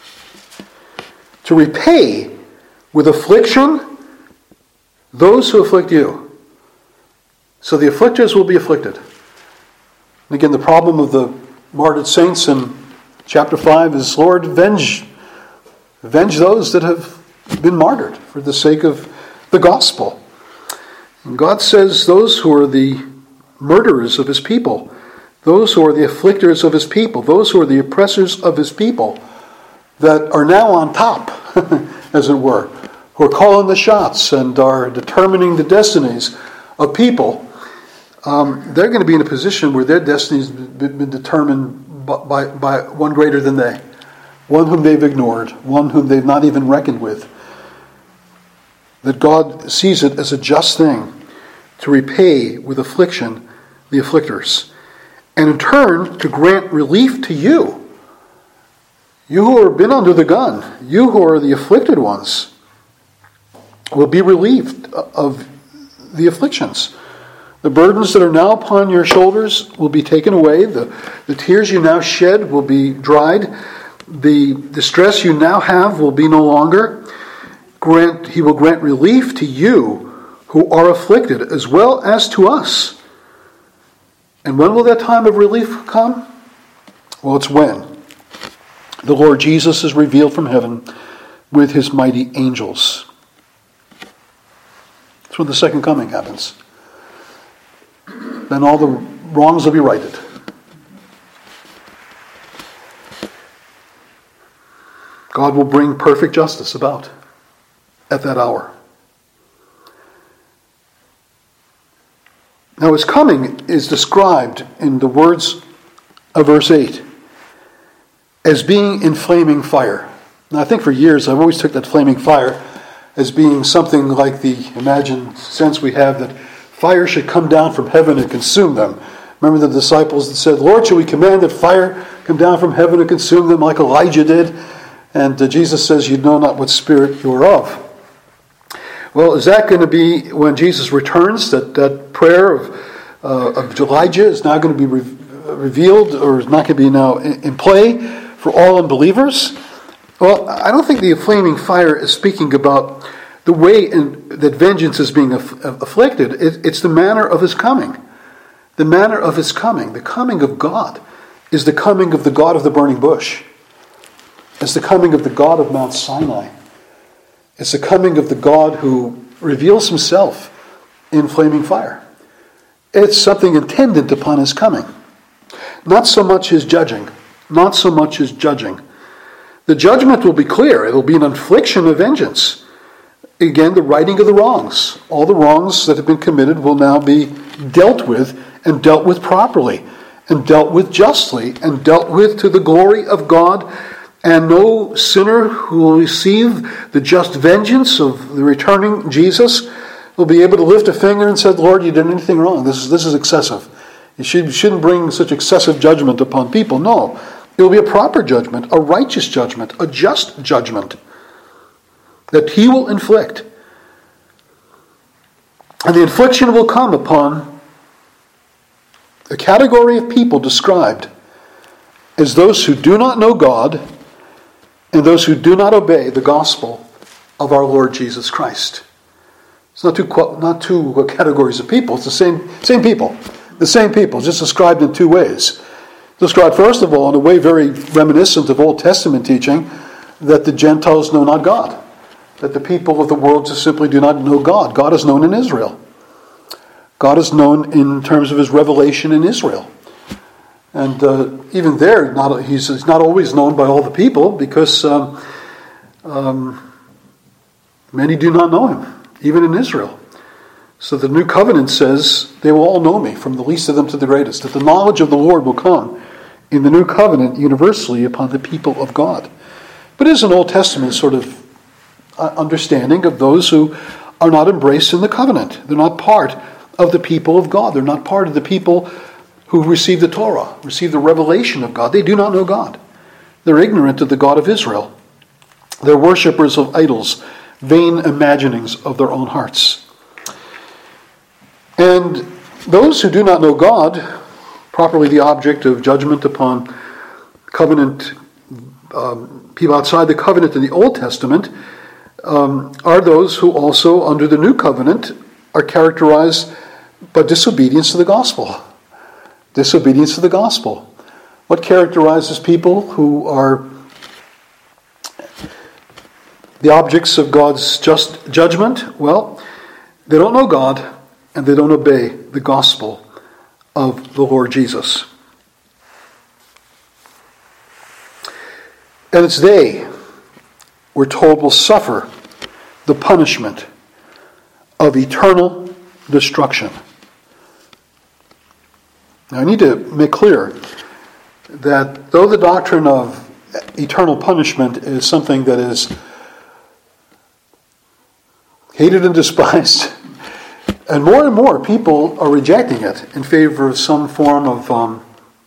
to repay with affliction those who afflict you." So the afflictors will be afflicted. And again, the problem of the martyred saints in chapter 5 is, Lord, avenge those that have been martyred for the sake of the gospel. And God says those who are the murderers of his people, those who are the afflictors of his people, those who are the oppressors of his people, that are now on top, as it were, who are calling the shots and are determining the destinies of people, they're going to be in a position where their destinies have been determined by one greater than they, one whom they've ignored, one whom they've not even reckoned with. That God sees it as a just thing to repay with affliction the afflictors, and in turn to grant relief to you. You who have been under the gun, you who are the afflicted ones, will be relieved of the afflictions. The burdens that are now upon your shoulders will be taken away. The tears you now shed will be dried. The distress you now have will be no longer. He will grant relief to you who are afflicted, as well as to us. And when will that time of relief come? Well, it's when the Lord Jesus is revealed from heaven with his mighty angels. That's when the second coming happens. Then all the wrongs will be righted. God will bring perfect justice about at that hour. Now his coming is described in the words of verse 8 as being in flaming fire. Now I think for years I've always took that flaming fire as being something like the imagined sense we have that fire should come down from heaven and consume them. Remember the disciples that said, "Lord, shall we command that fire come down from heaven and consume them like Elijah did?" And Jesus says, "You know not what spirit you are of." Well, is that going to be when Jesus returns, that prayer of Elijah is now going to be revealed, or is not going to be now in play for all unbelievers? Well, I don't think the flaming fire is speaking about the way that vengeance is being afflicted. It's the manner of his coming. The manner of his coming. The coming of God is the coming of the God of the burning bush. It's the coming of the God of Mount Sinai. It's the coming of the God who reveals himself in flaming fire. It's something attendant upon his coming. Not so much his judging. Not so much his judging. The judgment will be clear. It will be an infliction of vengeance. Again, the righting of the wrongs. All the wrongs that have been committed will now be dealt with, and dealt with properly, and dealt with justly, and dealt with to the glory of God. And no sinner who will receive the just vengeance of the returning Jesus will be able to lift a finger and say, "Lord, you did anything wrong. This is excessive. You shouldn't bring such excessive judgment upon people." No, it will be a proper judgment, a righteous judgment, a just judgment that he will inflict. And the infliction will come upon a category of people described as those who do not know God and those who do not obey the gospel of our Lord Jesus Christ. It's not two categories of people. It's the same people. The same people, just described in two ways. Described, first of all, in a way very reminiscent of Old Testament teaching, that the Gentiles know not God. That the people of the world just simply do not know God. God is known in Israel. God is known in terms of his revelation in Israel. And even there, he's not always known by all the people, because many do not know him, even in Israel. So the new covenant says, they will all know me, from the least of them to the greatest, that the knowledge of the Lord will come in the new covenant universally upon the people of God. But it is an Old Testament sort of understanding of those who are not embraced in the covenant. They're not part of the people of God. They're not part of the people who receive the Torah, receive the revelation of God. They do not know God. They're ignorant of the God of Israel. They're worshippers of idols, vain imaginings of their own hearts. And those who do not know God, properly the object of judgment upon covenant, people outside the covenant in the Old Testament, are those who also, under the new covenant, are characterized by disobedience to the gospel. Disobedience to the gospel. What characterizes people who are the objects of God's just judgment? Well, they don't know God, and they don't obey the gospel of the Lord Jesus. And it's they, we're told, will suffer the punishment of eternal destruction. Now, I need to make clear that though the doctrine of eternal punishment is something that is hated and despised, and more people are rejecting it in favor of some form of,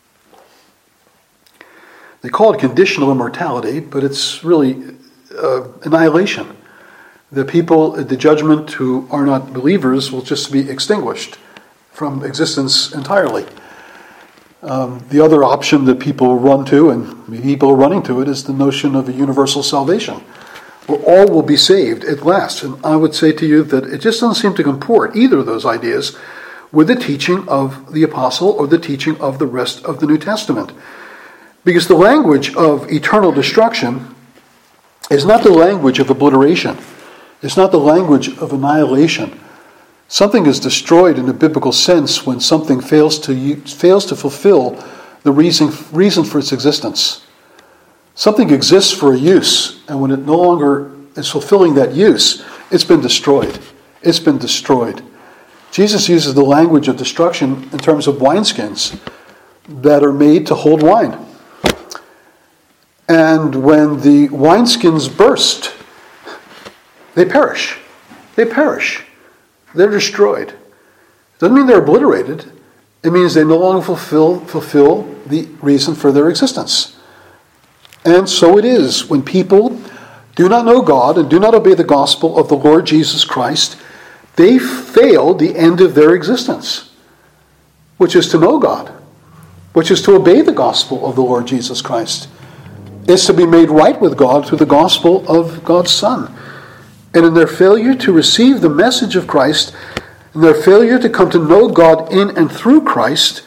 they call it conditional immortality, but it's really annihilation. The people at the judgment who are not believers will just be extinguished from existence entirely. The other option that people run to, and people are running to it, is the notion of a universal salvation, where all will be saved at last. And I would say to you that it just doesn't seem to comport, either of those ideas, with the teaching of the apostle or the teaching of the rest of the New Testament. Because the language of eternal destruction is not the language of obliteration. It's not the language of annihilation. Something is destroyed in a biblical sense when something fails to fulfill the reason for its existence. Something exists for a use, and when it no longer is fulfilling that use, it's been destroyed. It's been destroyed. Jesus uses the language of destruction in terms of wineskins that are made to hold wine. And when the wineskins burst, they perish. They perish. They're destroyed. It doesn't mean they're obliterated. It means they no longer fulfill the reason for their existence. And so it is when people do not know God and do not obey the gospel of the Lord Jesus Christ, they fail the end of their existence, which is to know God, which is to obey the gospel of the Lord Jesus Christ. It's to be made right with God through the gospel of God's Son. And in their failure to receive the message of Christ, in their failure to come to know God in and through Christ,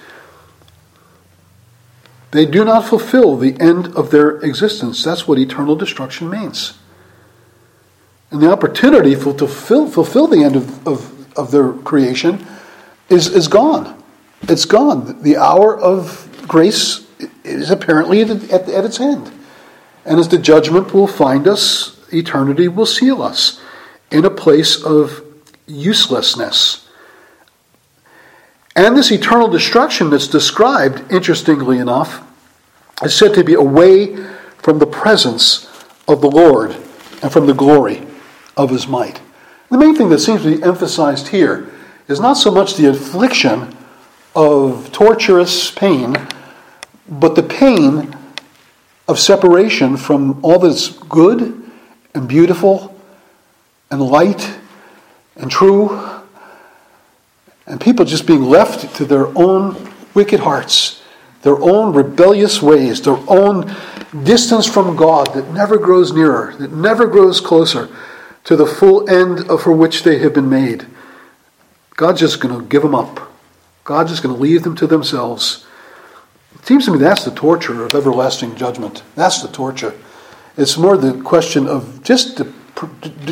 they do not fulfill the end of their existence. That's what eternal destruction means. And the opportunity to fulfill the end of their creation is gone. It's gone. The hour of grace is apparently at its end. And as the judgment will find us, eternity will seal us in a place of uselessness. And this eternal destruction that's described, interestingly enough, is said to be away from the presence of the Lord and from the glory of his might. The main thing that seems to be emphasized here is not so much the affliction of torturous pain, but the pain of separation from all that's good and beautiful and light and true, and people just being left to their own wicked hearts, their own rebellious ways, their own distance from God that never grows nearer, that never grows closer to the full end for which they have been made. God's just going to give them up. God's just going to leave them to themselves. It seems to me that's the torture of everlasting judgment. That's the torture. It's more the question of just the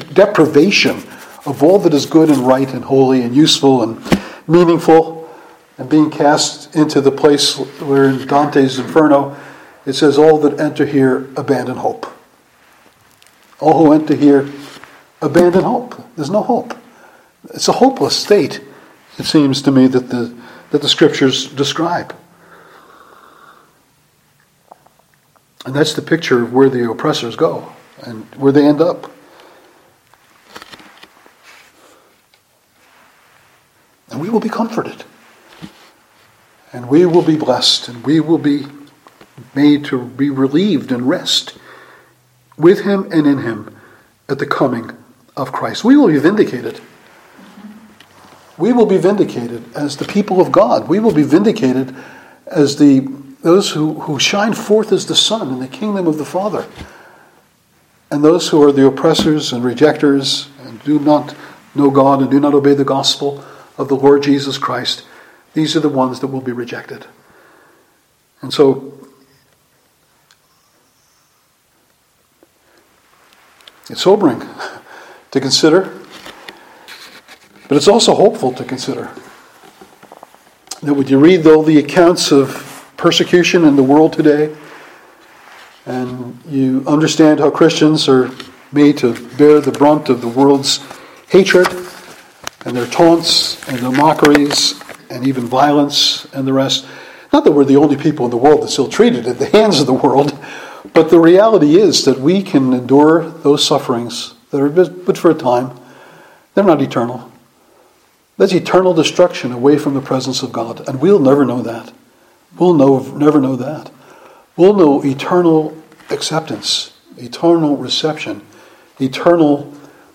deprivation of all that is good and right and holy and useful and meaningful, and being cast into the place where in Dante's Inferno, it says, all that enter here abandon hope. All who enter here abandon hope. There's no hope. It's a hopeless state, it seems to me, that the Scriptures describe. And that's the picture of where the oppressors go and where they end up. And we will be comforted. And we will be blessed. And we will be made to be relieved and rest with Him and in Him at the coming of Christ. We will be vindicated. We will be vindicated as the people of God. We will be vindicated as those who shine forth as the sun in the kingdom of the Father. And those who are the oppressors and rejectors and do not know God and do not obey the gospel of the Lord Jesus Christ, these are the ones that will be rejected. And so, it's sobering to consider, but it's also hopeful to consider that when you read all the accounts of persecution in the world today, and you understand how Christians are made to bear the brunt of the world's hatred and their taunts and their mockeries and even violence and the rest. Not that we're the only people in the world that's ill-treated at the hands of the world, but the reality is that we can endure those sufferings that are but for a time. They're not eternal. That's eternal destruction away from the presence of God, and we'll never know that. We'll never know that. We'll know eternal acceptance, eternal reception, eternal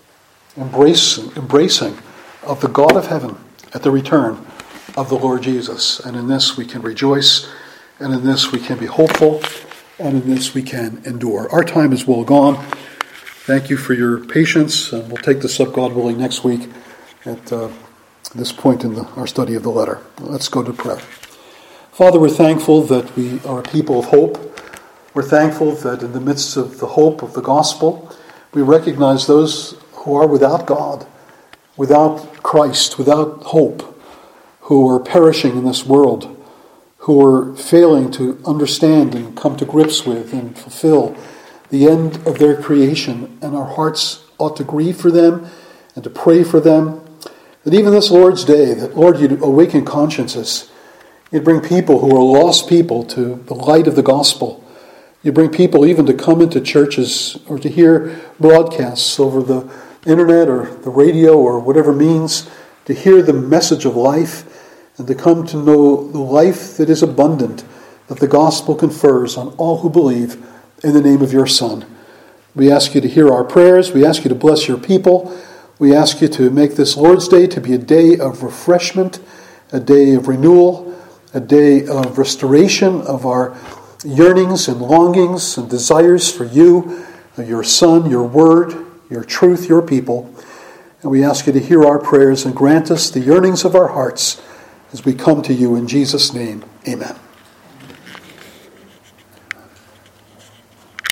embracing of the God of heaven at the return of the Lord Jesus. And in this we can rejoice, and in this we can be hopeful, and in this we can endure. Our time is well gone. Thank you for your patience, and we'll take this up, God willing, next week at this point in our study of the letter. Let's go to prayer. Father, we're thankful that we are a people of hope. We're thankful that in the midst of the hope of the gospel, we recognize those who are without God, without Christ, without hope, who are perishing in this world, who are failing to understand and come to grips with and fulfill the end of their creation. And our hearts ought to grieve for them and to pray for them. That even this Lord's Day, that, Lord, you'd awaken consciences. You'd bring people who are lost people to the light of the gospel. You bring people even to come into churches or to hear broadcasts over the internet or the radio or whatever means, to hear the message of life and to come to know the life that is abundant, that the gospel confers on all who believe in the name of your Son. We ask you to hear our prayers. We ask you to bless your people. We ask you to make this Lord's Day to be a day of refreshment, a day of renewal, a day of restoration of our yearnings and longings and desires for you, your Son, your Word, your truth, your people. And we ask you to hear our prayers and grant us the yearnings of our hearts as we come to you in Jesus' name. Amen.